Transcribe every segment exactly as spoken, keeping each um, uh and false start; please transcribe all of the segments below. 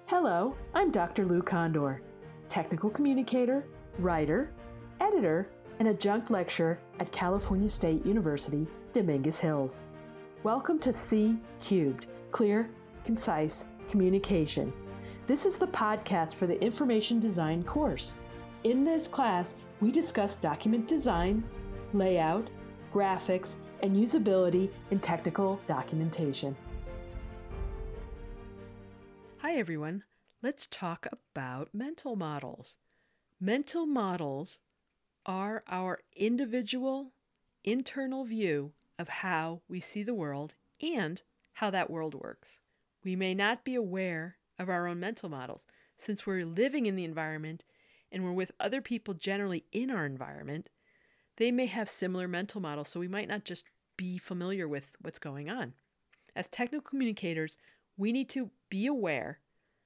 Hello, I'm Doctor Lou Condor, technical communicator, writer, editor, and adjunct lecturer at California State University, Dominguez Hills. Welcome to C Cubed, Clear, Concise Communication. This is the podcast for the Information Design course. In this class, we discuss document design, layout, graphics, and usability in technical documentation. Hi everyone, let's talk about mental models. Mental models are our individual, internal view of how we see the world and how that world works. We may not be aware of our own mental models since we're living in the environment and we're with other people generally in our environment. They may have similar mental models, so we might not just be familiar with what's going on. As technical communicators, we need to be aware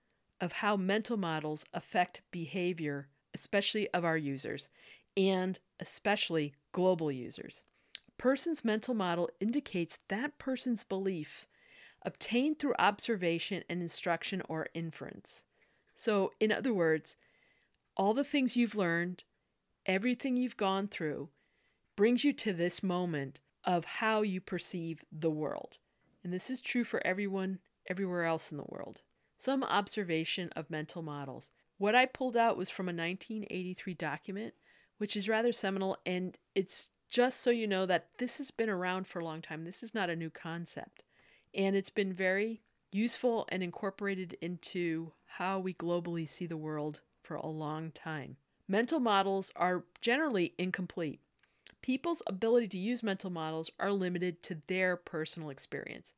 of how mental models affect behavior, especially of our users, and especially global users. A person's mental model indicates that person's belief obtained through observation and instruction or inference. So, in other words, all the things you've learned, everything you've gone through, brings you to this moment of how you perceive the world. And this is true for everyone, everywhere else in the world. Some observation of mental models. What I pulled out was from a nineteen eighty-three document, which is rather seminal, and it's just so you know that this has been around for a long time. This is not a new concept. And it's been very useful and incorporated into how we globally see the world for a long time. Mental models are generally incomplete. People's ability to use mental models are limited to their personal experience.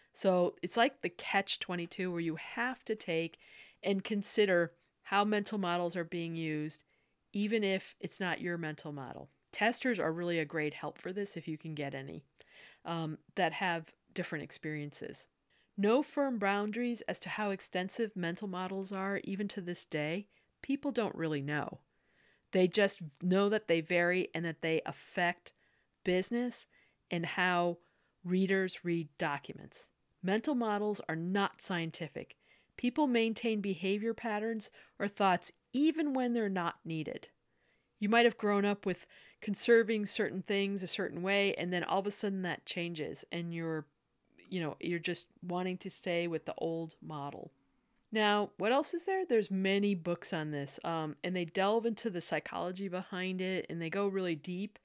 So it's like the catch twenty-two where you have to take and consider how mental models are being used, even if it's not your mental model. Testers are really a great help for this if you can get any um, that have different experiences. No firm boundaries as to how extensive mental models are, even to this day. People don't really know. They just know that they vary and that they affect business and how readers read documents. Mental models are not scientific. People maintain behavior patterns or thoughts even when they're not needed. You might have grown up with conserving certain things a certain way, and then all of a sudden that changes, and you're, you know, you're just wanting to stay with the old model. Now, what else is there? There's many books on this, um, and they delve into the psychology behind it, and they go really deep.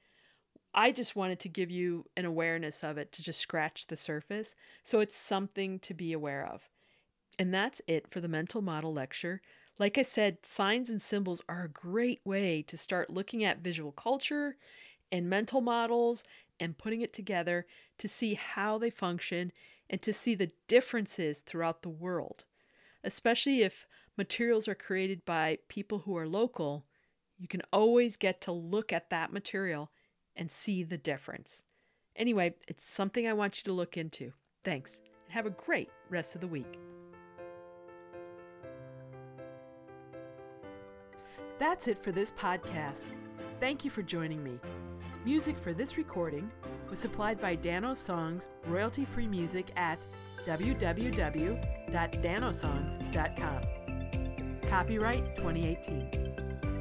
I just wanted to give you an awareness of it to just scratch the surface, so it's something to be aware of. And that's it for the mental model lecture. Like I said, signs and symbols are a great way to start looking at visual culture and mental models and putting it together to see how they function and to see the differences throughout the world. Especially if materials are created by people who are local, you can always get to look at that material and see the difference. Anyway, it's something I want you to look into. Thanks, and have a great rest of the week. That's it for this podcast. Thank you for joining me. Music for this recording was supplied by Dano Songs, royalty-free music at w w w dot dano songs dot com. Copyright twenty eighteen.